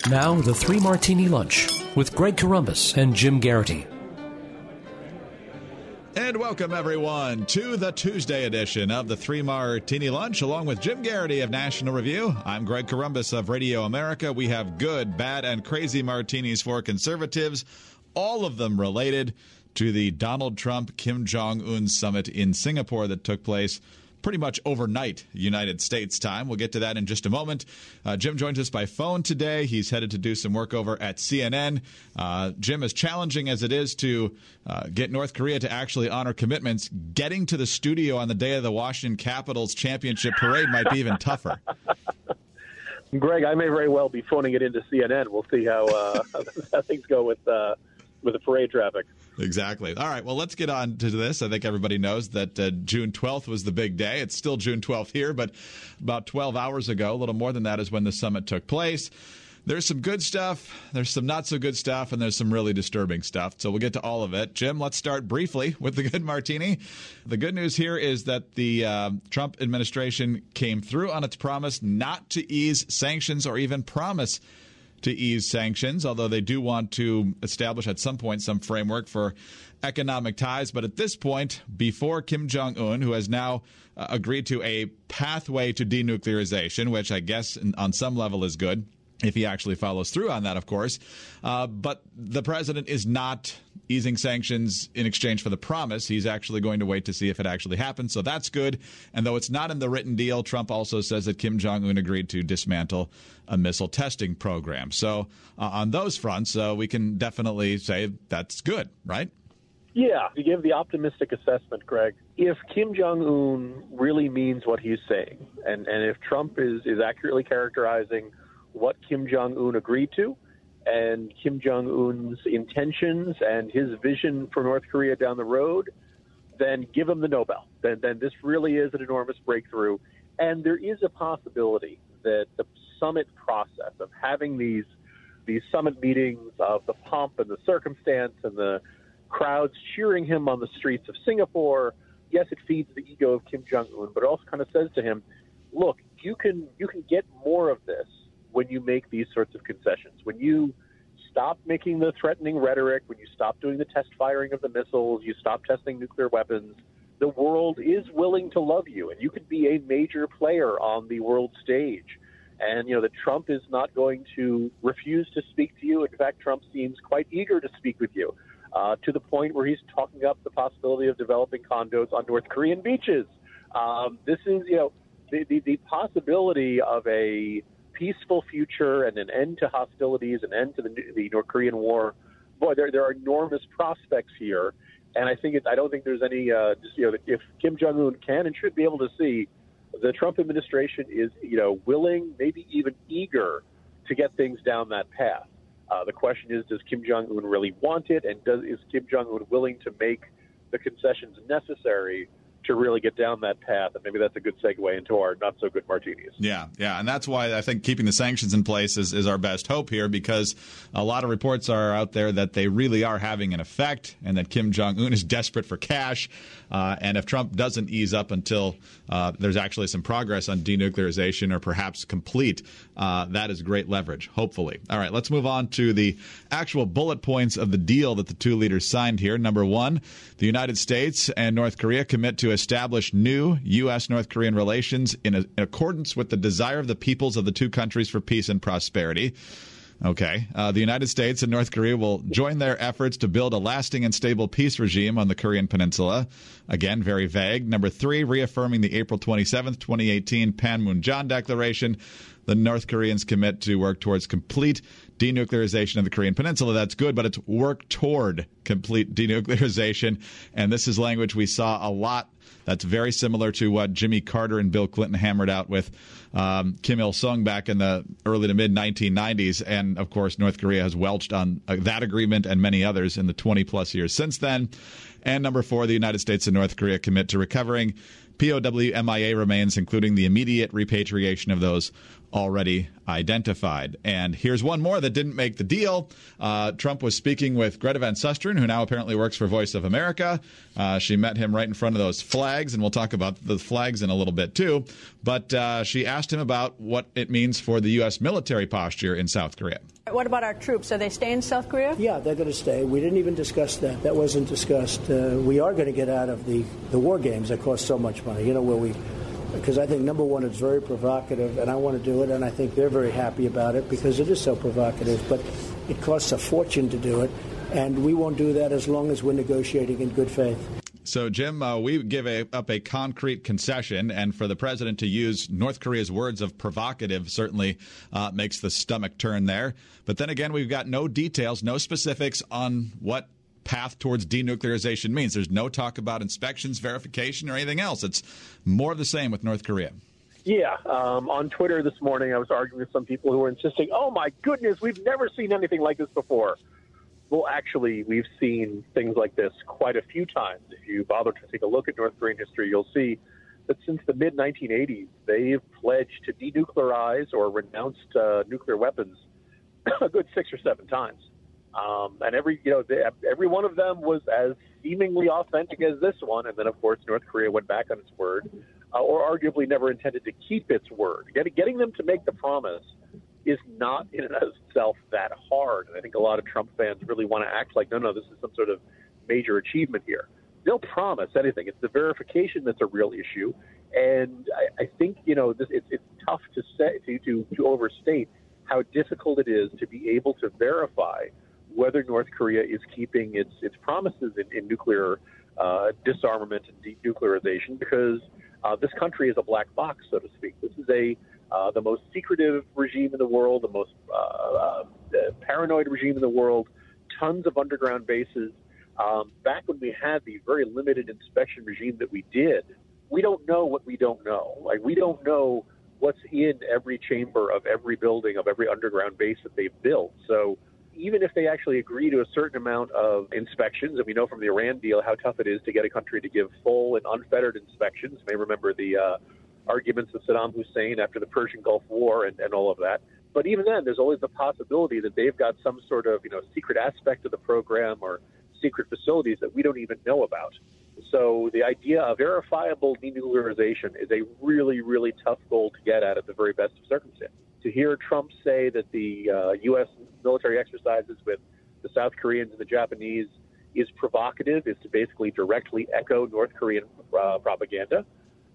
Now, the Three Martini Lunch with Greg Corombos and Jim Garrity. And welcome, everyone, to the Tuesday edition of the Three Martini Lunch, along with Jim Garrity of National Review. I'm Greg Corombos of Radio America. We have good, bad, and crazy martinis for conservatives, all of them related to the Donald Trump-Kim Jong-un summit in Singapore that took place pretty much overnight United States time. We'll get to that in just a moment. Jim joins us by phone today. He's headed to do some work over at CNN. Jim, as challenging as it is to get North Korea to actually honor commitments, getting to the studio on the day of the Washington Capitals championship parade might be even tougher. Greg, I may very well be phoning it into CNN. We'll see how things go with the parade traffic. Exactly. All right, well, let's get on to this. I think everybody knows that June 12th was the big day. It's still June 12th here, but about 12 hours ago, a little more than that, is when the summit took place. There's some good stuff, there's some not so good stuff, and there's some really disturbing stuff. So we'll get to all of it. Jim, let's start briefly with the good martini. The good news here is that the Trump administration came through on its promise not to ease sanctions or even promise to ease sanctions, although they do want to establish at some point some framework for economic ties. But at this point, before Kim Jong-un, who has now agreed to a pathway to denuclearization, which I guess on some level is good, if he actually follows through on that, of course. But the president is not easing sanctions in exchange for the promise. He's actually going to wait to see if it actually happens. So that's good. And though it's not in the written deal, Trump also says that Kim Jong-un agreed to dismantle a missile testing program. So on those fronts, we can definitely say that's good, right? Yeah, to give the optimistic assessment, Greg, if Kim Jong-un really means what he's saying, and if Trump is accurately characterizing what Kim Jong-un agreed to and Kim Jong-un's intentions and his vision for North Korea down the road, then give him the Nobel. Then this really is an enormous breakthrough. And there is a possibility that the summit process of having these summit meetings, of the pomp and the circumstance and the crowds cheering him on the streets of Singapore, yes, it feeds the ego of Kim Jong-un, but it also kind of says to him, look, you can get more of this when you make these sorts of concessions, when you stop making the threatening rhetoric, when you stop doing the test firing of the missiles, you stop testing nuclear weapons, the world is willing to love you, and you could be a major player on the world stage. And, that Trump is not going to refuse to speak to you. In fact, Trump seems quite eager to speak with you, to the point where he's talking up the possibility of developing condos on North Korean beaches. This is, the possibility of a peaceful future and an end to hostilities, an end to the North Korean war. Boy, there are enormous prospects here, and I don't think there's any if Kim Jong-un can and should be able to see the Trump administration is willing, maybe even eager to get things down that path. The question is, does Kim Jong-un really want it, and is Kim Jong-un willing to make the concessions necessary to really get down that path? And maybe that's a good segue into our not-so-good martinis. Yeah, and that's why I think keeping the sanctions in place is our best hope here, because a lot of reports are out there that they really are having an effect and that Kim Jong-un is desperate for cash. And if Trump doesn't ease up until there's actually some progress on denuclearization or perhaps complete, that is great leverage, hopefully. All right, let's move on to the actual bullet points of the deal that the two leaders signed here. Number one, the United States and North Korea commit to establish new U.S.-North Korean relations in accordance with the desire of the peoples of the two countries for peace and prosperity. Okay. The United States and North Korea will join their efforts to build a lasting and stable peace regime on the Korean Peninsula. Again, very vague. Number three, reaffirming the April 27th, 2018 Panmunjom Declaration. The North Koreans commit to work towards complete denuclearization of the Korean Peninsula. That's good, but it's work toward complete denuclearization. And this is language we saw a lot. That's very similar to what Jimmy Carter and Bill Clinton hammered out with Kim Il-sung back in the early to mid-1990s. And, of course, North Korea has welched on that agreement and many others in the 20-plus years since then. And number four, the United States and North Korea commit to recovering POW MIA remains, including the immediate repatriation of those already identified. And here's one more that didn't make the deal. Trump was speaking with Greta Van Susteren, who now apparently works for Voice of America. She met him right in front of those flags, and we'll talk about the flags in a little bit too. But she asked him about what it means for the U.S. military posture in South Korea. What about our troops? Are they staying in South Korea? Yeah, they're going to stay. We didn't even discuss that. That wasn't discussed. We are going to get out of the war games that cost so much money, because I think, number one, it's very provocative, and I want to do it, and I think they're very happy about it because it is so provocative. But it costs a fortune to do it, and we won't do that as long as we're negotiating in good faith. So, Jim, we give up a concrete concession, and for the president to use North Korea's words of provocative certainly makes the stomach turn there. But then again, we've got no details, no specifics on what path towards denuclearization means. There's no talk about inspections, verification, or anything else. It's more of the same with North Korea. Yeah. On Twitter this morning, I was arguing with some people who were insisting, oh, my goodness, we've never seen anything like this before. Well, actually, we've seen things like this quite a few times. If you bother to take a look at North Korean history, you'll see that since the mid-1980s, they've pledged to denuclearize or renounced nuclear weapons a good 6 or 7 times. And every one of them was as seemingly authentic as this one. And then, of course, North Korea went back on its word, or arguably never intended to keep its word. Getting them to make the promise is not in and of itself that hard. And I think a lot of Trump fans really want to act like, no, this is some sort of major achievement here. They'll promise anything. It's the verification that's a real issue. And I think, it's tough to say, to overstate how difficult it is to be able to verify whether North Korea is keeping its promises in nuclear disarmament and denuclearization, because this country is a black box, so to speak. This is the most secretive regime in the world, the most paranoid regime in the world, tons of underground bases. Back when we had the very limited inspection regime that we did, we don't know what we don't know. Like, we don't know what's in every chamber of every building of every underground base that they've built. So even if they actually agree to a certain amount of inspections, and we know from the Iran deal how tough it is to get a country to give full and unfettered inspections. You may remember the arguments of Saddam Hussein after the Persian Gulf War and all of that. But even then, there's always the possibility that they've got some sort of secret aspect of the program or secret facilities that we don't even know about. So the idea of verifiable denuclearization is a really, really tough goal to get at the very best of circumstances. To hear Trump say that the U.S. military exercises with the South Koreans and the Japanese is provocative, is to basically directly echo North Korean propaganda.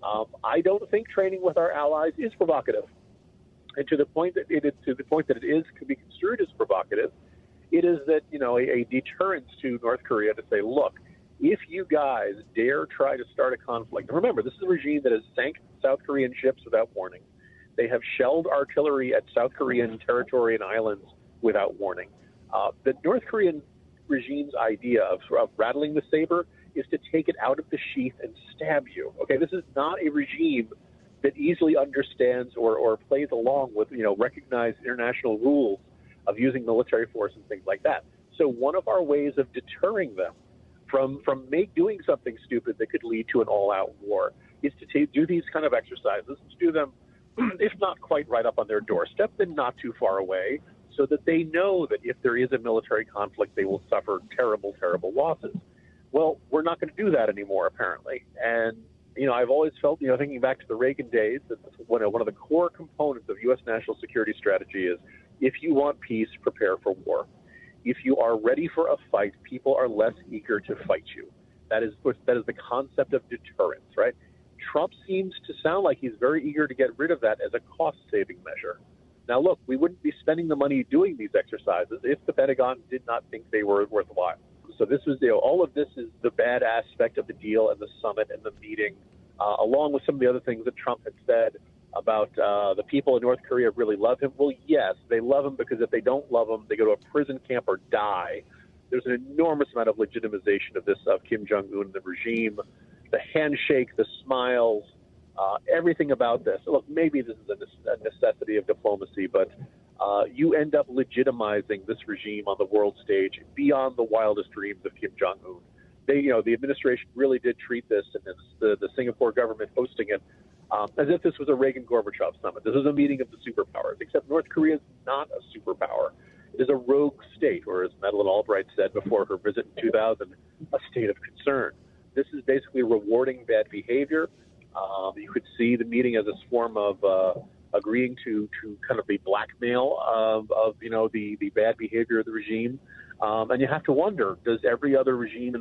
I don't think training with our allies is provocative, and to the point that it is could be construed as provocative. It is that a deterrence to North Korea to say, look, if you guys dare try to start a conflict, and remember, this is a regime that has sank South Korean ships without warning. They have shelled artillery at South Korean territory and islands without warning. The North Korean regime's idea of rattling the saber is to take it out of the sheath and stab you. Okay, this is not a regime that easily understands or plays along with recognized international rules of using military force and things like that. So one of our ways of deterring them from doing something stupid that could lead to an all-out war is to do these kind of exercises, to do them, if not quite right up on their doorstep, then not too far away, so that they know that if there is a military conflict, they will suffer terrible, terrible losses. Well, we're not going to do that anymore, apparently. And, I've always felt, thinking back to the Reagan days, that one of the core components of U.S. national security strategy is, if you want peace, prepare for war. If you are ready for a fight, people are less eager to fight you. That is the concept of deterrence, right? Trump seems to sound like he's very eager to get rid of that as a cost-saving measure. Now, look, we wouldn't be spending the money doing these exercises if the Pentagon did not think they were worthwhile. So this is, all of this is the bad aspect of the deal and the summit and the meeting, along with some of the other things that Trump had said about the people in North Korea really love him. Well, yes, they love him because if they don't love him, they go to a prison camp or die. There's an enormous amount of legitimization of Kim Jong-un and the regime, the handshake, the smiles, everything about this. Look, maybe this is a necessity of diplomacy, but you end up legitimizing this regime on the world stage beyond the wildest dreams of Kim Jong-un. The administration really did treat this, and the Singapore government hosting it, as if this was a Reagan-Gorbachev summit. This is a meeting of the superpowers, except North Korea is not a superpower. It is a rogue state, or as Madeleine Albright said before her visit in 2000, a state of concern. This is basically rewarding bad behavior. You could see the meeting as a form of agreeing to kind of the blackmail of the bad behavior of the regime. And you have to wonder, does every other regime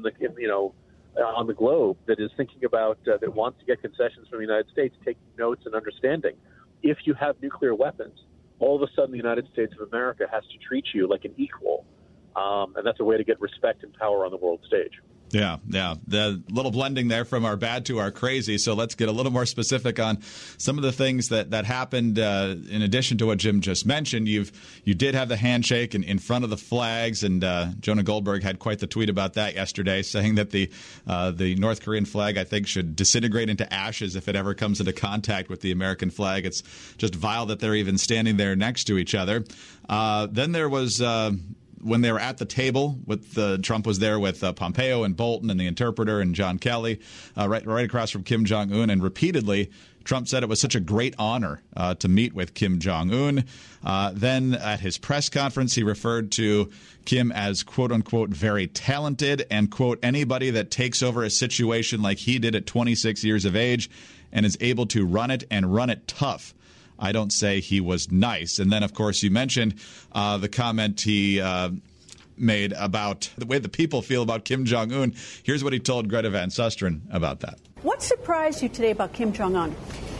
on the globe that is thinking about that wants to get concessions from the United States take notes and understanding? If you have nuclear weapons, all of a sudden the United States of America has to treat you like an equal. And that's a way to get respect and power on the world stage. Yeah. The little blending there from our bad to our crazy. So let's get a little more specific on some of the things that happened in addition to what Jim just mentioned. You did have the handshake in front of the flags, and Jonah Goldberg had quite the tweet about that yesterday, saying that the North Korean flag, I think, should disintegrate into ashes if it ever comes into contact with the American flag. It's just vile that they're even standing there next to each other. Then there was when they were at the table with Trump was there with Pompeo and Bolton and the interpreter and John Kelly, right across from Kim Jong-un, and repeatedly Trump said it was such a great honor to meet with Kim Jong-un. Then at his press conference, he referred to Kim as, quote unquote, very talented, and, quote, anybody that takes over a situation like he did at 26 years of age and is able to run it and run it tough. I don't say he was nice. And then, of course, you mentioned the comment he made about the way the people feel about Kim Jong-un. Here's what he told Greta Van Susteren about that. What surprised you today about Kim Jong-un?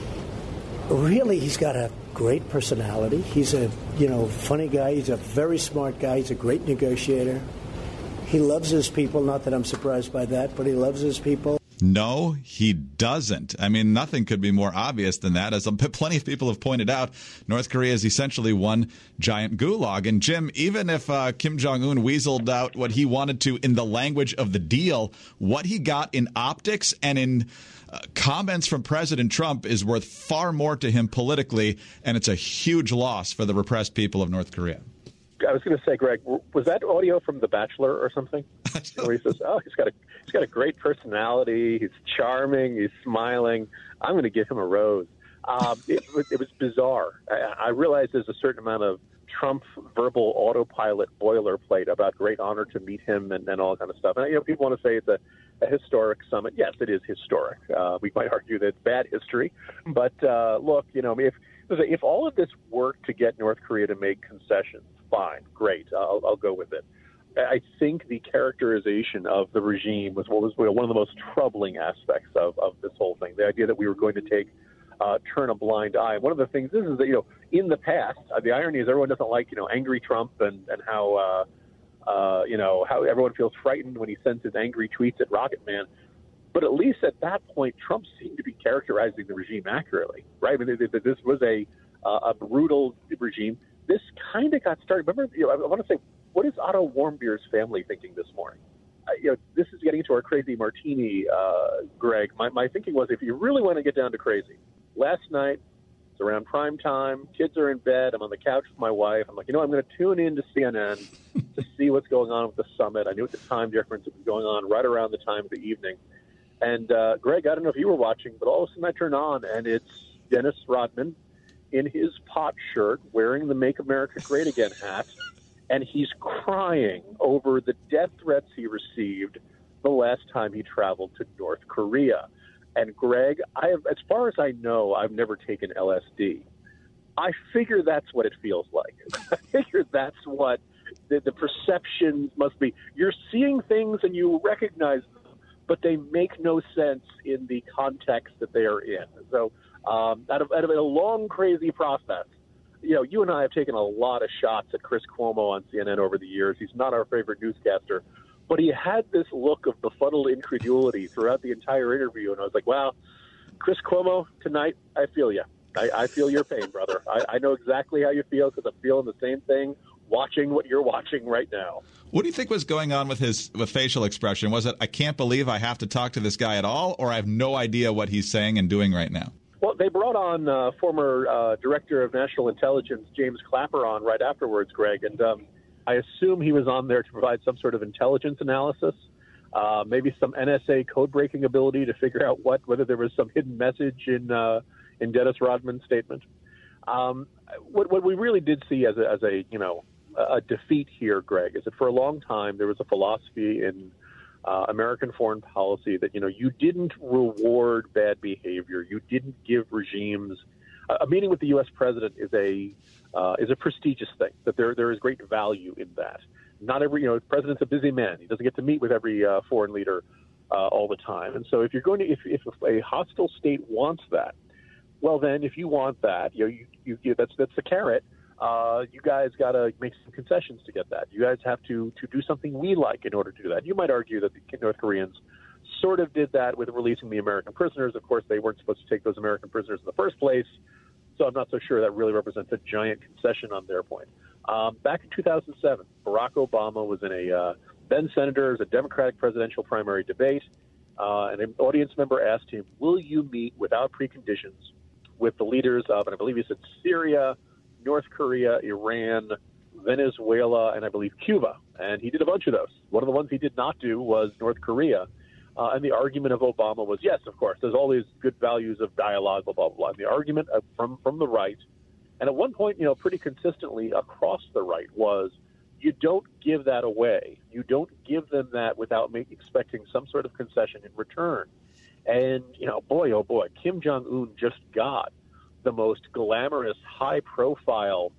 Really, he's got a great personality. He's a, funny guy. He's a very smart guy. He's a great negotiator. He loves his people. Not that I'm surprised by that, but he loves his people. No, he doesn't. I mean, nothing could be more obvious than that. As plenty of people have pointed out, North Korea is essentially one giant gulag. And, Jim, even if Kim Jong-un weaseled out what he wanted to in the language of the deal, what he got in optics and in comments from President Trump is worth far more to him politically, and it's a huge loss for the repressed people of North Korea. I was going to say, Greg, was that audio from The Bachelor or something? Where he says, "Oh, he's got a great personality. He's charming. He's smiling. I'm going to give him a rose." It was bizarre. I realize there's a certain amount of Trump verbal autopilot boilerplate about great honor to meet him and all that kind of stuff. And people want to say it's a historic summit. Yes, it is historic. We might argue that it's bad history, but look, if all of this worked to get North Korea to make concessions, fine, great, I'll go with it. I think the characterization of the regime was one of the most troubling aspects of this whole thing. The idea that we were going to turn a blind eye. One of the things is that in the past, the irony is everyone doesn't like angry Trump and how everyone feels frightened when he sends his angry tweets at Rocket Man. But at least at that point, Trump seemed to be characterizing the regime accurately, right? I mean, this was a brutal regime. This kind of got started. Remember, I want to say, what is Otto Warmbier's family thinking this morning? This is getting into our crazy martini, Greg. My thinking was, if you really want to get down to crazy, last night, it's around prime time, kids are in bed, I'm on the couch with my wife. I'm like, I'm going to tune in to CNN to see what's going on with the summit. I knew at the time difference it was going on right around the time of the evening. And, Greg, I don't know if you were watching, but all of a sudden I turn on, and it's Dennis Rodman in his pot shirt wearing the Make America Great Again hat, and he's crying over the death threats he received the last time he traveled to North Korea. And, Greg, as far as I know, I've never taken LSD. I figure that's what it feels like. I figure that's what the perceptions must be. You're seeing things and you recognize them, but they make no sense in the context that they are in. So out of a long, crazy process, you and I have taken a lot of shots at Chris Cuomo on CNN over the years. He's not our favorite newscaster, but he had this look of befuddled incredulity throughout the entire interview. And I was like, wow, Chris Cuomo, tonight, I feel you. I feel your pain, brother. I know exactly how you feel because I'm feeling the same thing watching what you're watching right now. What do you think was going on with his facial expression? Was it, I can't believe I have to talk to this guy at all, or I have no idea what he's saying and doing right now? Well, they brought on former Director of National Intelligence, James Clapper, on right afterwards, Greg, and I assume he was on there to provide some sort of intelligence analysis, maybe some NSA code-breaking ability to figure out whether there was some hidden message in in Dennis Rodman's statement. What we really did see as a defeat here, Greg, is that for a long time there was a philosophy in American foreign policy that you didn't reward bad behavior, you didn't give regimes. A meeting with the U.S. president is a prestigious thing. That there is great value in that. Not every the president's a busy man. He doesn't get to meet with every foreign leader all the time. And so if you're going to if a hostile state wants that, well then if you want that, you that's the carrot. You guys got to make some concessions to get that. You guys have to do something we like in order to do that. You might argue that the North Koreans sort of did that with releasing the American prisoners. Of course, they weren't supposed to take those American prisoners in the first place, so I'm not so sure that really represents a giant concession on their point. Back in 2007, Barack Obama was in a then senator, a Democratic presidential primary debate, and an audience member asked him, will you meet without preconditions with the leaders of, and I believe he said Syria, North Korea, Iran, Venezuela, and I believe Cuba. And he did a bunch of those. One of the ones he did not do was North Korea. And the argument of Obama was, yes, of course, there's all these good values of dialogue, blah, blah, blah. And the argument from the right, and at one point, pretty consistently across the right, was you don't give that away. You don't give them that without expecting some sort of concession in return. And, boy, oh boy, Kim Jong-un just got the most glamorous, high-profile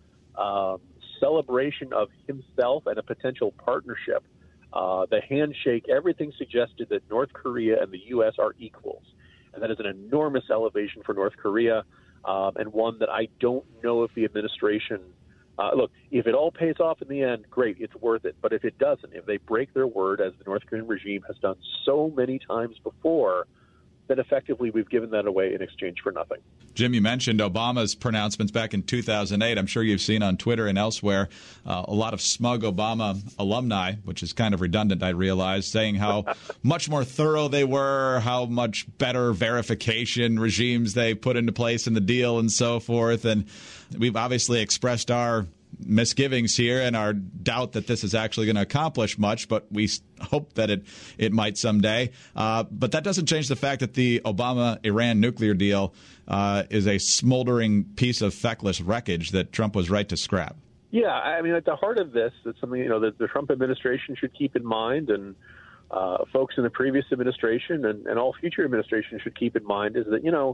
celebration of himself and a potential partnership. The handshake, everything suggested that North Korea and the U.S. are equals. And that is an enormous elevation for North Korea, and one that I don't know if the administration look, if it all pays off in the end, great, it's worth it. But if it doesn't, if they break their word, as the North Korean regime has done so many times before, then effectively we've given that away in exchange for nothing. Jim, you mentioned Obama's pronouncements back in 2008. I'm sure you've seen on Twitter and elsewhere a lot of smug Obama alumni, which is kind of redundant, I realize, saying how much more thorough they were, how much better verification regimes they put into place in the deal and so forth. And we've obviously expressed our misgivings here and our doubt that this is actually going to accomplish much, but we hope that it might someday. But that doesn't change the fact that the Obama-Iran nuclear deal is a smoldering piece of feckless wreckage that Trump was right to scrap. Yeah, I mean, at the heart of this, it's something that the Trump administration should keep in mind, and folks in the previous administration and all future administrations should keep in mind, is that,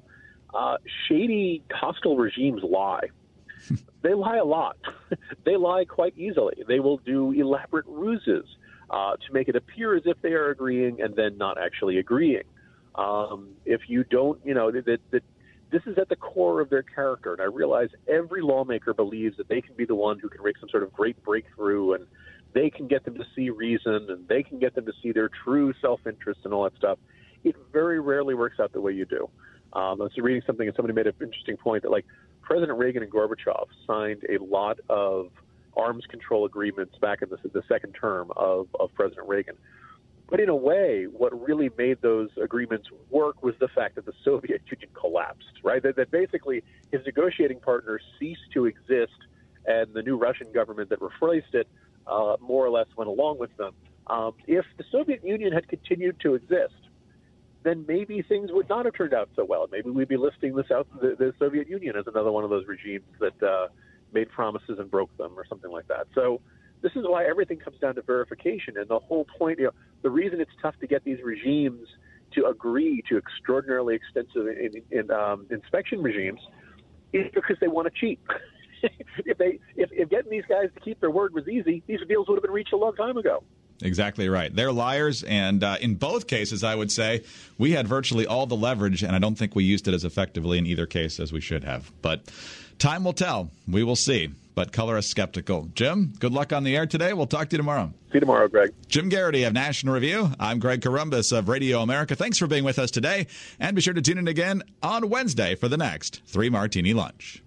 shady, hostile regimes lie. They lie a lot. They lie quite easily. They will do elaborate ruses to make it appear as if they are agreeing and then not actually agreeing. If you don't, that this is at the core of their character. And I realize every lawmaker believes that they can be the one who can make some sort of great breakthrough, and they can get them to see reason, and they can get them to see their true self-interest and all that stuff. It very rarely works out the way you do. I was reading something, and somebody made an interesting point that, President Reagan and Gorbachev signed a lot of arms control agreements back in the second term of President Reagan. But in a way, what really made those agreements work was the fact that the Soviet Union collapsed, right? That basically his negotiating partners ceased to exist, and the new Russian government that replaced it more or less went along with them. If the Soviet Union had continued to exist, then maybe things would not have turned out so well. Maybe we'd be listing the Soviet Union as another one of those regimes that made promises and broke them or something like that. So this is why everything comes down to verification. And the whole point, the reason it's tough to get these regimes to agree to extraordinarily extensive inspection regimes is because they want to cheat. If getting these guys to keep their word was easy, these deals would have been reached a long time ago. Exactly right. They're liars, and in both cases, I would say, we had virtually all the leverage, and I don't think we used it as effectively in either case as we should have. But time will tell. We will see. But color us skeptical. Jim, good luck on the air today. We'll talk to you tomorrow. See you tomorrow, Greg. Jim Garrity of National Review. I'm Greg Corombos of Radio America. Thanks for being with us today, and be sure to tune in again on Wednesday for the next 3 Martini Lunch.